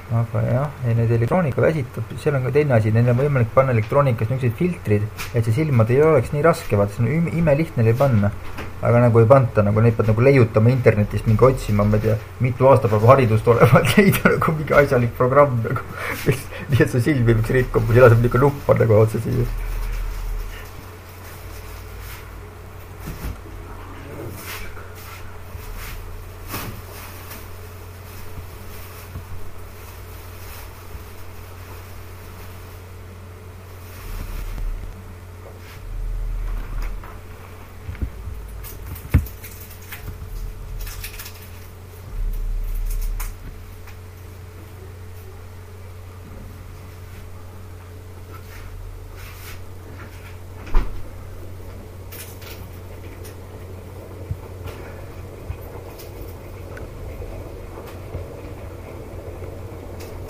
aga jah, ja need elektroonika väsitab, seal on ka teine asi, neil on võimalik panna elektroonikas niisugused filtrid, et see silmad ei oleks nii raske, vaata, see on imelihtne neil panna. Aga nagu ei panta, nagu neid pead nagu leiutama internetist mingi otsima, ma ei tea, mitu aasta peab haridust olema, et leida nagu mingi asjalik programm nagu, nii et see silm ilmselt rikkub, või seda saab niisugune nupp panna kohe otse siia.